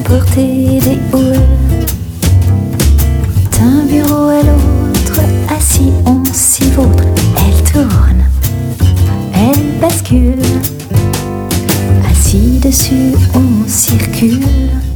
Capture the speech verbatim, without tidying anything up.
porter des houles. D'un bureau à l'autre, assis on s'y vautre. Elle tourne, elle bascule, assis dessus on circule.